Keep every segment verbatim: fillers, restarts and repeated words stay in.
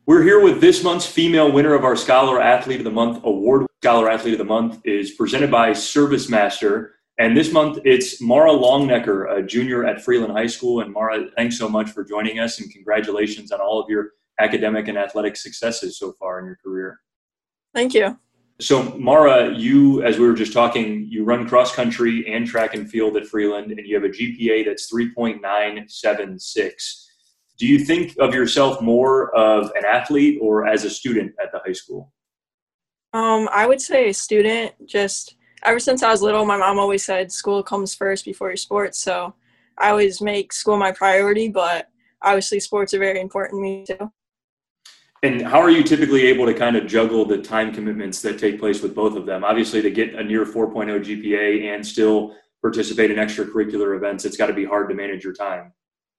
We're here with this month's female winner of our Scholar Athlete of the Month award. Scholar Athlete of the Month is presented by ServiceMaster. And this month it's Mara Longnecker, a junior at Freeland High School. And Mara, thanks so much for joining us and congratulations on all of your academic and athletic successes so far in your career. Thank you. So Mara, you, as we were just talking, you run cross country and track and field at Freeland, and you have a G P A that's three point nine seven six. Do you think of yourself more of an athlete or as a student at the high school? Um, I would say a student. Just ever since I was little, my mom always said school comes first before your sports. So I always make school my priority, but obviously sports are very important to me too. And how are you typically able to kind of juggle the time commitments that take place with both of them? Obviously, to get a near four point oh G P A and still participate in extracurricular events, it's got to be hard to manage your time.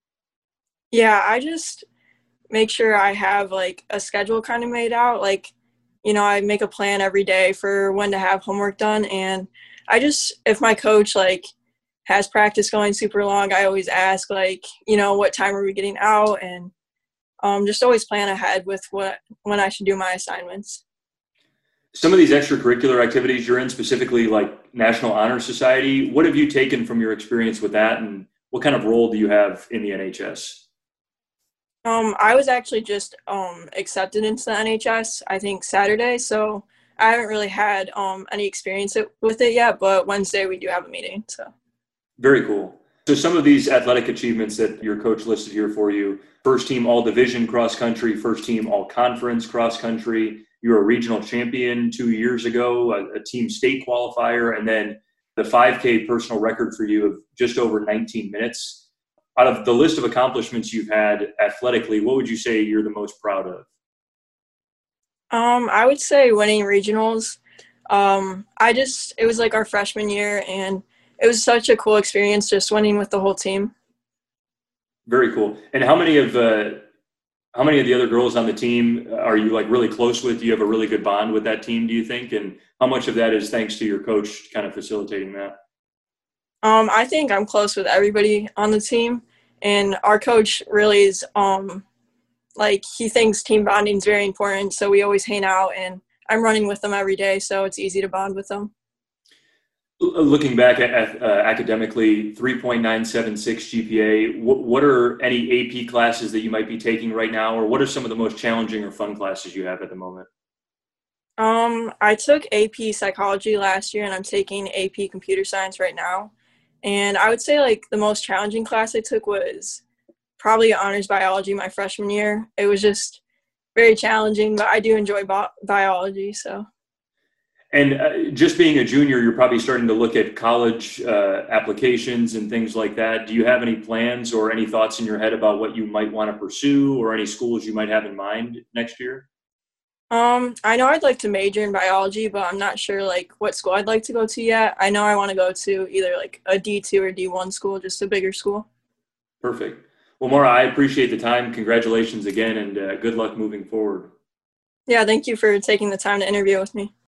Yeah, I just make sure I have like a schedule kind of made out. Like, you know, I make a plan every day for when to have homework done. And I just, if my coach like has practice going super long, I always ask like, you know, what time are we getting out? And um, just always plan ahead with what, when I should do my assignments. Some of these extracurricular activities you're in, specifically like National Honor Society, what have you taken from your experience with that? And what kind of role do you have in the N H S? Um, I was actually just um, accepted into the N H S, I think Saturday, so I haven't really had um, any experience it, with it yet, but Wednesday we do have a meeting. So very cool. So some of these athletic achievements that your coach listed here for you: first team all division cross country, first team all conference cross country, you were a regional champion two years ago, a, a team state qualifier, and then the five K personal record for you of just over nineteen minutes. Out of the list of accomplishments you've had athletically, what would you say you're the most proud of? um, I would say winning regionals. Um, I just, it was like our freshman year, and it was such a cool experience just winning with the whole team. Very cool. And how many of uh, how many of the other girls on the team are you like really close with? Do you have a really good bond with that team, do you think? And how much of that is thanks to your coach kind of facilitating that? Um, I think I'm close with everybody on the team, and our coach really is um, like he thinks team bonding is very important. So we always hang out, and I'm running with them every day, so it's easy to bond with them. Looking back at uh, academically, three point nine seven six G P A, what, what are any A P classes that you might be taking right now, or what are some of the most challenging or fun classes you have at the moment? Um, I took A P psychology last year, and I'm taking A P computer science right now. And I would say like the most challenging class I took was probably honors biology my freshman year. It was just very challenging, but I do enjoy bi- biology. So. And uh, just being a junior, you're probably starting to look at college uh, applications and things like that. Do you have any plans or any thoughts in your head about what you might want to pursue or any schools you might have in mind next year? Um, I know I'd like to major in biology, but I'm not sure like what school I'd like to go to yet. I know I want to go to either like a D two or D one school, just a bigger school. Perfect. Well, Mara, I appreciate the time. Congratulations again, and uh, good luck moving forward. Yeah, thank you for taking the time to interview with me.